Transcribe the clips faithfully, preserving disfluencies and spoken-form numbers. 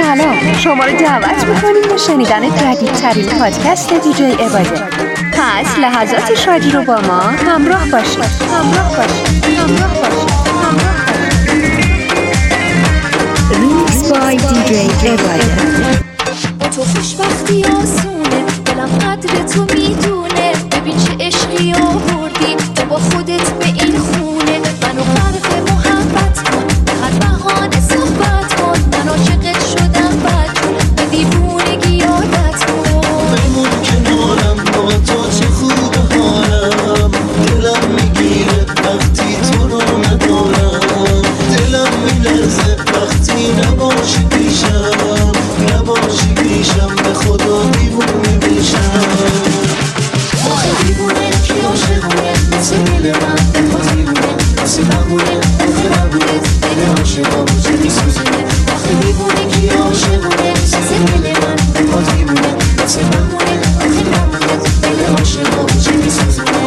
سلام، شما رو دعوت میکنیم به شنیدن جدیدترین پادکست دیجی عباده. پس لحظات شادی رو با ما همراه باشید. همراه باشید. همراه باشید. همراه باشید. ریمیکس بای دیجی عباده. تو خوشبختی آسونه، دلم قدر تو میدونه. ببین چه عشقی آوردی تو با خودت به این خونه. منو غرق محبت کن، به هر بهانه صحبت کن. من عاشقت شدم بدجون، به دیوونگی یادت کن. بمون کنارم، با تو چه خوب حالم. دلم میگیره وقتی تو رو ندارم. دلم میلرزه وقتی نباشی پیشم. نباشی پیشم، به خدا دیوونه میشم. آخه دیوونه کی عاشقونه، مثل دل من بخواد دیوونه. مثل بمونه آخه نبونه، دل عاشقا چه میسوزونه. آخه دیوونه کی عاشقونه، مثل دل من بخواد دیوونه. مثل بمونه آخه نبونه، دل عاشقا چه میسوزونه.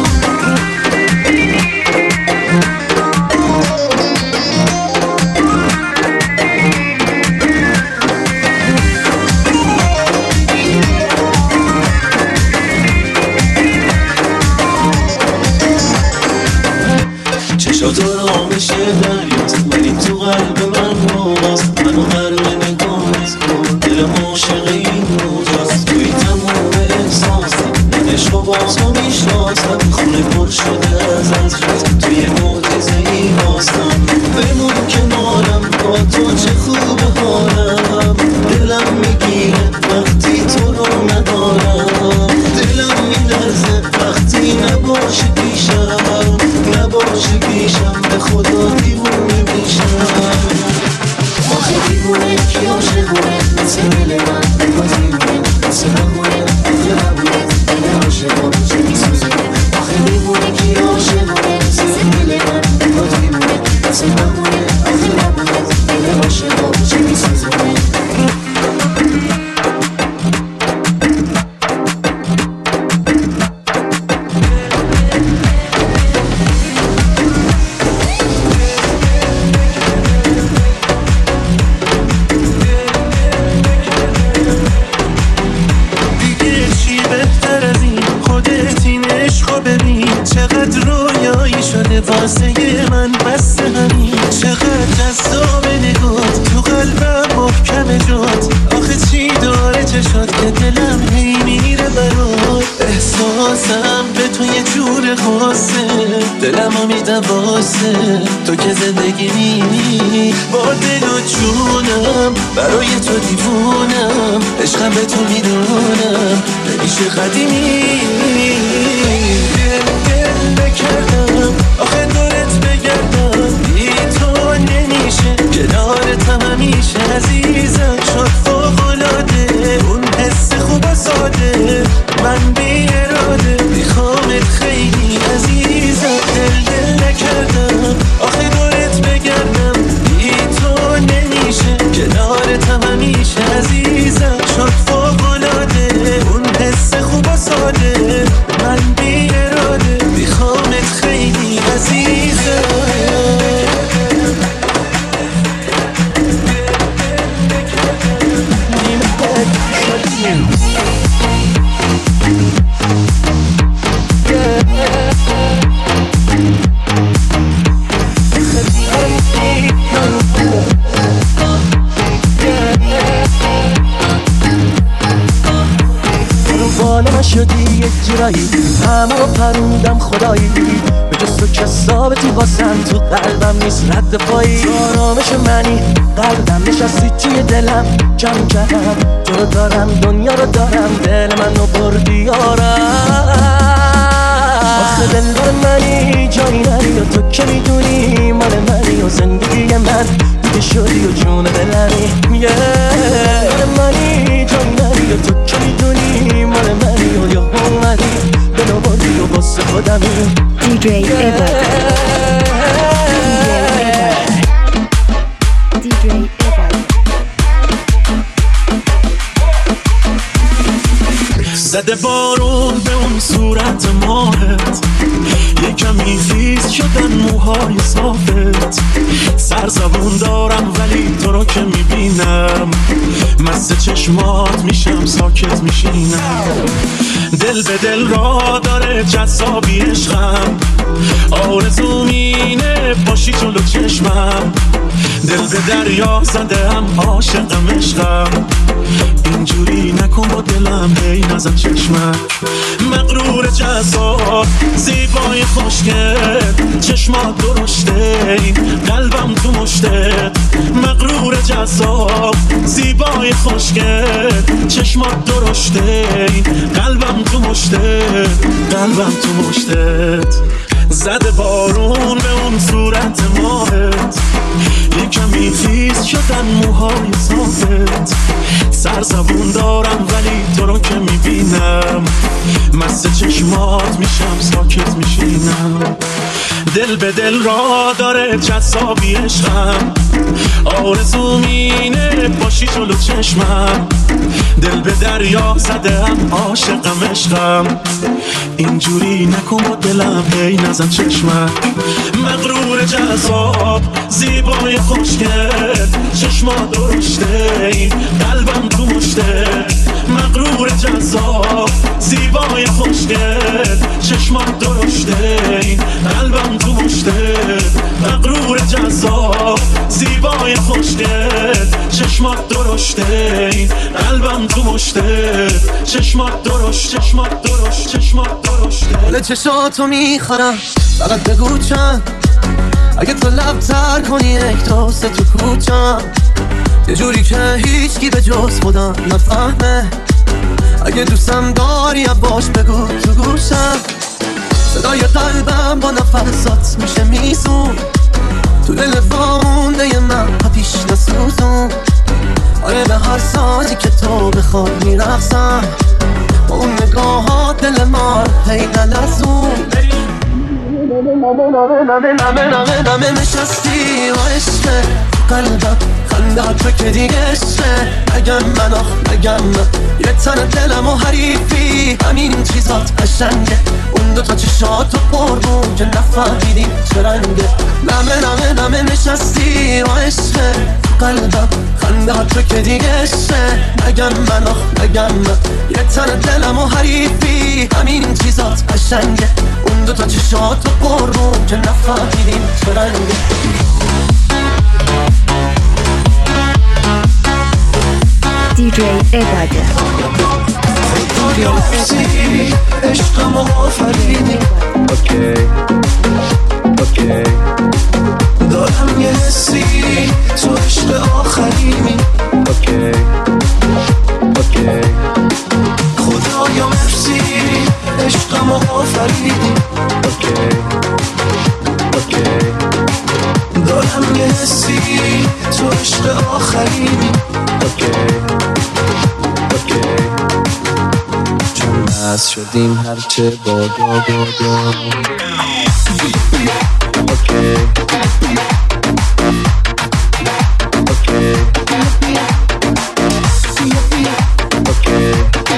چشات آرامش دریاست، ولی تو قلب من باست. منو غرق نگاهت کن، دلم عاشق این موجاست. توی تموم احساسم، من عشق و با تو میشناسم. خونه پر شده از عطرت، توی معجزه ای باستم. بمون کنارم، با تو چه خوب حالم. دلم میگیره وقتی تو رو ندارم. دلم میلرزه وقتی نباشی پیشم. نباشی پیشم، به خدا دیوونه میشم. آخه دیوونه کی عاشقونه، مثل دل من بگو دیوونه. مثل بمونه آخه نبونه، دل عاشقا چه میسوزونه. آخه دیوونه کی عاشقونه، مثل دل من بگو دیوونه. مثل بمونه آخه نبونه، دل عاشقا چه میسوزونه. واسه من بسته همین، چقدر جذاب نگات. تو قلبم محکم جات. آخه چی داره چشات که دلم هی میره برات. احساسم به تو یه جور خاصه، دلم رو میده واسه تو که زندگی می. با دل و جونم برای تو دیوونم. عشقم به تو میدونم نمیشه قدیمی. دل دل بکردم آخه دورت بگردم، بی تو نمیشه. کنارتم همیشه عزیزم، شد فوق‌العاده اون حس خوب و ساده. من بی اراده میخوامت خیلی عزیزم. دل دل نکردم آخه دورت بگردم، بی تو نمیشه. کنارتم همیشه عزیزم، شد فوق‌العاده اون حس خوب و ساده. من بی اراده میخوامت خیلی عزیزم. شدی یه جورایی، همه رو پروندم خدایی. به جز تو کسابتی واسم، تو قلبم نیست رد پایی. آرامش منی، قلبم نشستی توی دلم. کم کم تو رو دارم، دنیا رو دارم. دل منو بردی آرم. آخه دلبر منی، جایی نری و تو که میدونی مال منی. و زندگی من دیگه شدی و جون دلمی. دلبر منی، جایی نری و تو که میدونی مال منی. و یا اومدی دلو بردی و واسه خودمی. دیجی عباده. دیجی عباده. زده بارون به اون صورت ماهت، یه کمی خیز شدن موهای صافت، سرزبون دارم ولی تو رو که میبینم مست چشمات میشم ساکت میشینم. دل به دل را داره جذابی عشقم، آرزوم اینه باشی جلو چشمم. دل به دریا زدم عاشقم عشقم، اینجوری نکن با دلم هی نزن چشمک. مغرور جذاب زیبای خوشگل، چشمات درشته قلبم تو مشتت. مغرور جذاب زیبای خوشگل، چشمات درشته قلبم تو مشتت. قلبم تو مشتت. زده بارون به اون صورت ماهت، یکمی خیز شدن موهای صافت. سرزبون دارم ولی تو رو که میبینم مست چشمات میشم ساکت میشینم. دل به دل را داره جذابی عشقم، آرزوم اینه باشی جلو چشمم. دل به دریا زدم عاشقم عشقم، اینجوری نکن با دلم هی نزن چشمک. مغرور جذاب زیبای خوشگل، چشمات درشته قلبم تو مشتت. مغرور جذاب زیبای خوشگل، چشمات درشته قلبم تو مشتت. مغرور جذاب زیبای خوشگل، چشمات درشته قلبم تو مشتت. چشمات درشت چشمات درشت چشمات درشته. دل چشاتو میخورم فقط بگو چند، اگه تو لب تر کنی یک دوست تو کوچم، یه جوری که هیچکی به جز خودم نفهمه. اگه دوستم داری باش بگو تو گوشم، صدای قلبم با نفسات میشه میسون، تو دل وامونده من آتیش نسوزون. آره به هر سازی که تو بخوای میرقصم، با اون نگاهات دل ما هی نلرزون. نمه نمه نمه نمه نشستی و عشقه قلبم، خنده تو که دیگه عشقه. نگم من آخ نگم من، یه تن دلم و حریفی همین چیزات قشنگه. اون دو تا چشاتو قربون که نفهمیدیم چه رنگه. نمه نمه نمه نشستی و عشقه قلبم، خنده تو که دیگه عشقه. نگم من آخ نگم من، یه تن دلم و حریفی همین چیزات قشنگه. اون دو تا چشاتو قربون که نفهمیدیم چه رنگه. دی جی عباده. خدایا مرسی عشقم و آفرینی. اوکی اوکی دارم یه حسی تو عشق آخرینی. اوکی اوکی خدایا مرسی عشقم و آفرینی. اوکی اوکی دارم یه حسی تو عشق آخرینی. اوکی اوکی چون مست شدیم هرچه بادا بادا. اوکی اوکی اوکی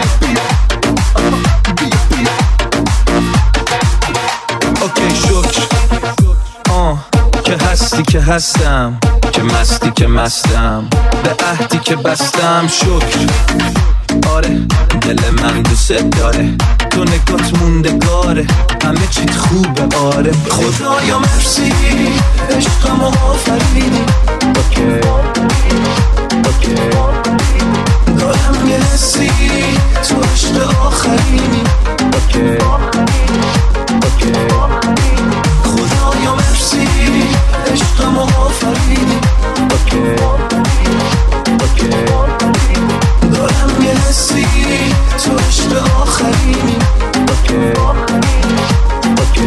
اوکی شکر آه که هستی که هستم، که مستی که مستم، به عهدی که بستم شکر. آره دل من دوست داره، تو نگات موندگاره، همه چیت خوبه. آره خدایا مرسی عشقم و آفرینی. اوکی اوکی دارم یه حسی تو عشق آخرینی. اوکی اوکی خدایا مرسی عشقم و آفرینی. اوکی اوکی دارم یه حسی تو عشق آخرینی. اوکی اوکی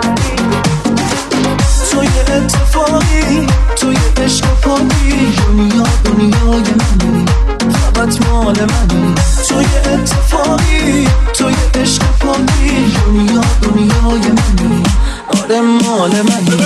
تو یه اتفاقی، تو یه عشق پاکی، دنیا دنیای منی، فقط مال منی. تو یه اتفاقی، تو یه عشق پاکی، دنیا دنیای منی، آره مال منی.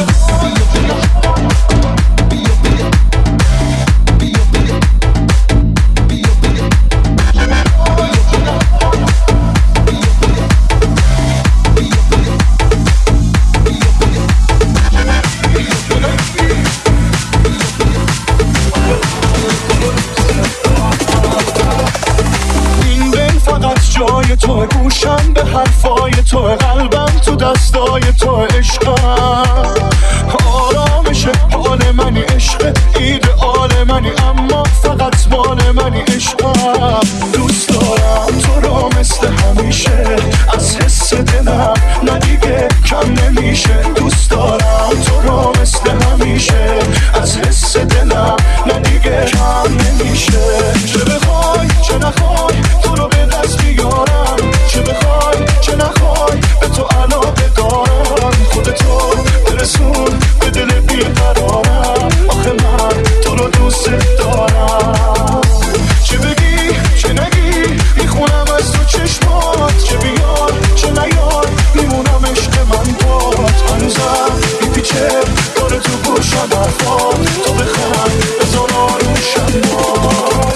گوشم به حرفای تو، قلبم تو دستای تو، عشقم آرامش حال منی، عشق ایدئال منی، اما فقط مال منی، عشقم دوست دارم تو رو مثل همیشه، از حس دلم نه دیگه کم نمیشه، دوست دارم تو رو مثل همیشه، از حس دلم نه دیگه کم نمیشه. چه بخوای چه نخوای تو رو به دست بیارم، چه بخوای چه نخوای به تو علاقه دارم، خودتو برسون به دل بیقرارم، آخه من تو رو دوست دارم. چه بگی چه نگی میخونم از تو چشمات، چه بیار چه نیار میمونم عشق من باد، هنوزم میپیچه داره تو گوشم حرفات، تو بخند بذار آروشم باد.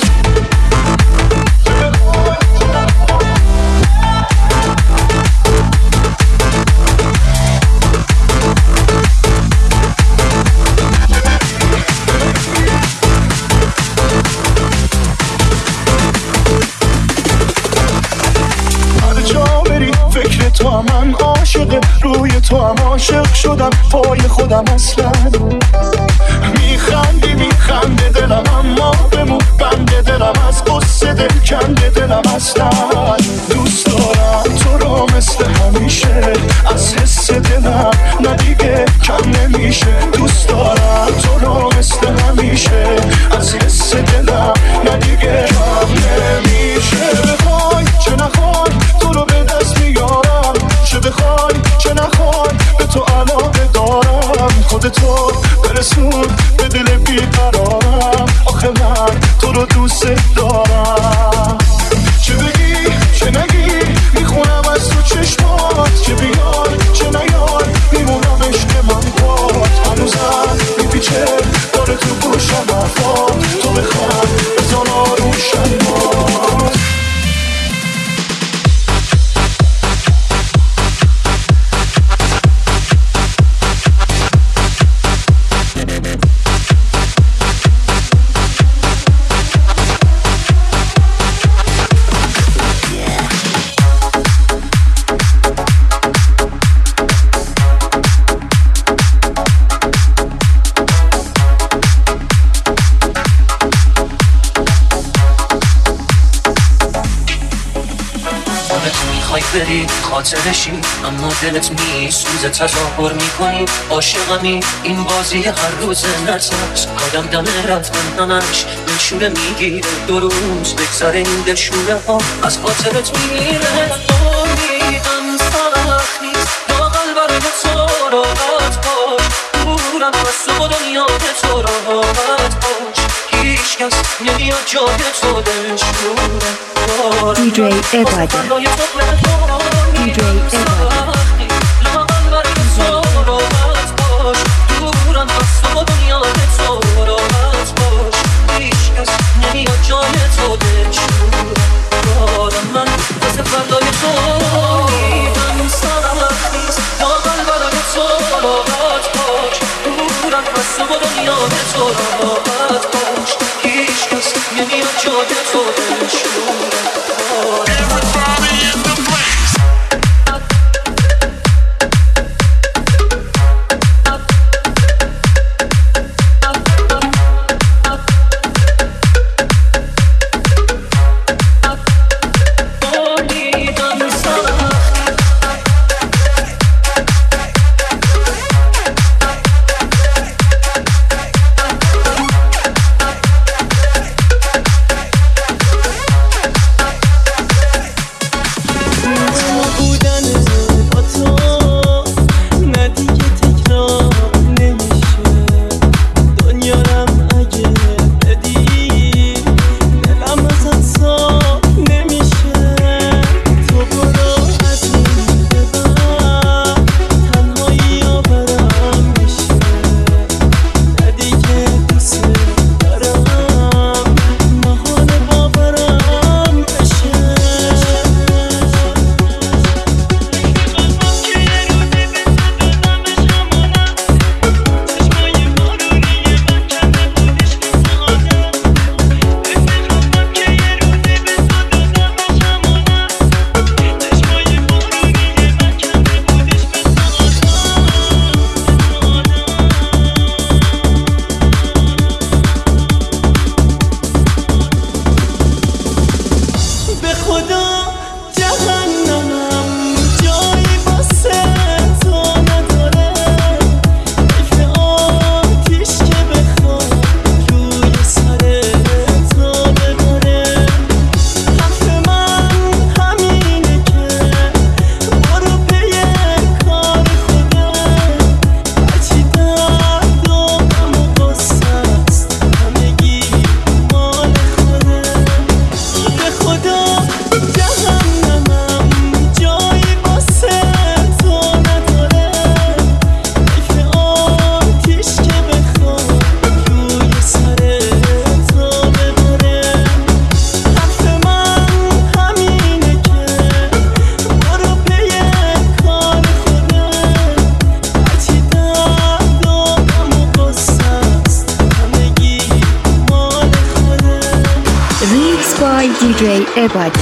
فکر تو هم من عاشق، روی تو هم عاشق شدم، پای خودم اصلا میخندی میخنده دلم، اما بمون بنده دلم، از قصه دل کنده دلم اصلا. دوست دارم تو رو مثل همیشه، از حس دلم نه دیگه کم نمیشه، دوست دارم تو رو مثل همیشه، از حس دلم نه دیگه کم نمیشه. بخوای چه نخوای تو رو به دست میارم، چه بخوای چه نخوای به تو علاقه دارم، خودتو برسون به دل بیقرارم، آخه من تو رو دوست دارم. چه بگی چه نگی میخونم از تو چشمات، چه بیار چه نیار میمونم عشق من باد، هنوزم میپیچه داره تو گوشم حرفات، تو بخند بزن آروشم باد. بری خاطرشی اما دلت میسوزه، تظاهر میکنی عاشقمی، این بازی هر روز نترس، آدم دم رفتن همش دلشوره میگیره، دو روز بگذره این دلشوره ها از خاطرت میره. امیدم سخت نیست لااقل برای تو راحت باش، دورم از تو دنیا به تو راحت باش، هیچ کس نمیاد جای تو دلشوره. دی جی عباده دی جی عباده عباده.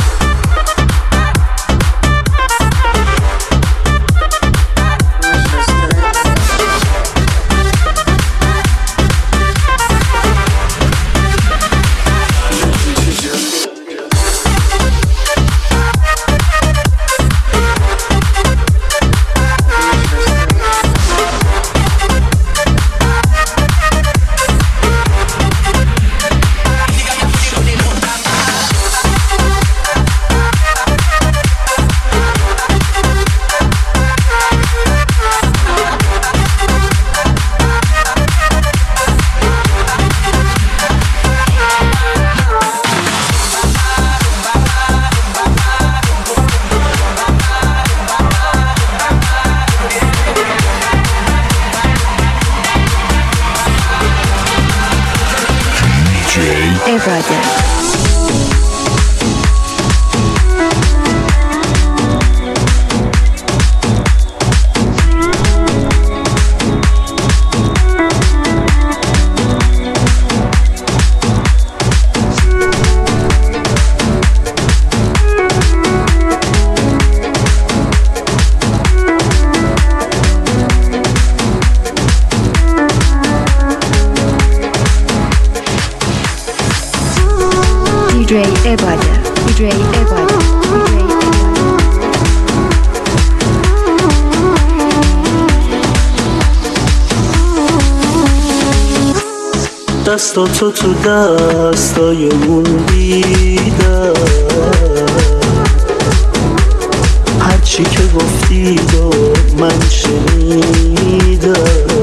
عباده. دی جی عباده. دی جی عباده. دستا تو تو دستای اون دیدم، هرچی که گفتی و من شنیدم،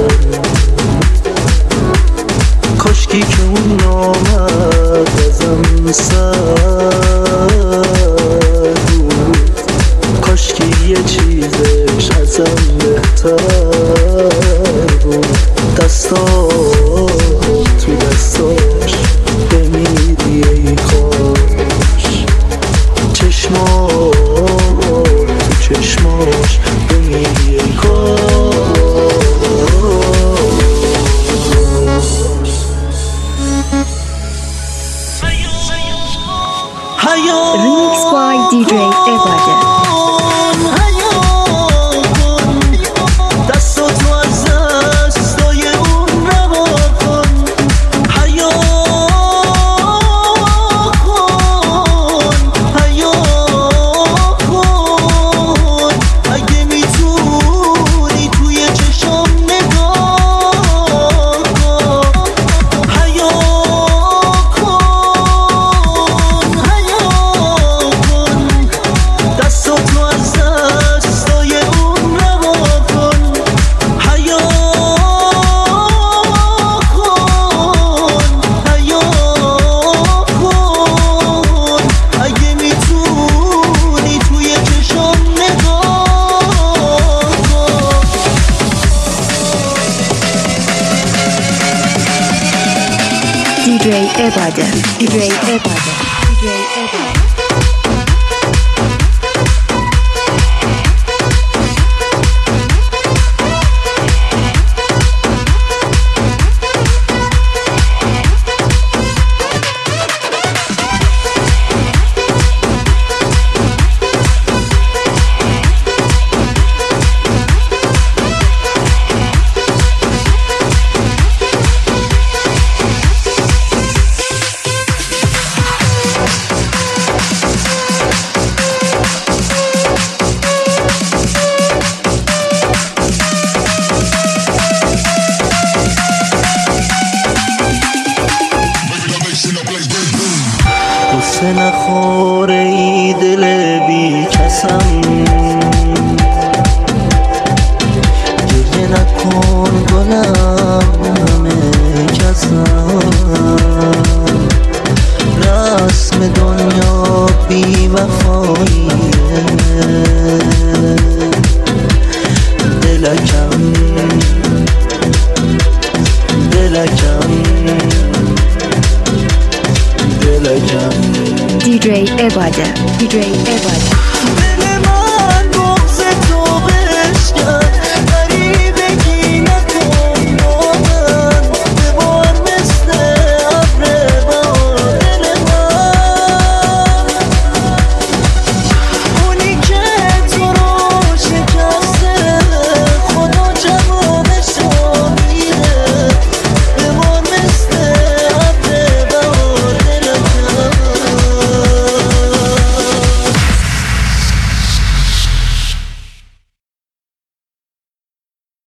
کاشکی که اون نامد ازم سر بود، کاشکی یه چیزش ازم بهتر بود. دستا تو دستاش بمیری ای کاش، چشما تو چشماش بمیری ای کاش. Remix by دی جی عباده. دی جی عباده. دی جی عباده. دی جی عباده. قصه نخوره ای دل بی کسم، گریه نکن گلم همه کسم، رسم دنیا بی وفاییه، دلکم دلکم دلکم. دی جی عباده. دی جی عباده.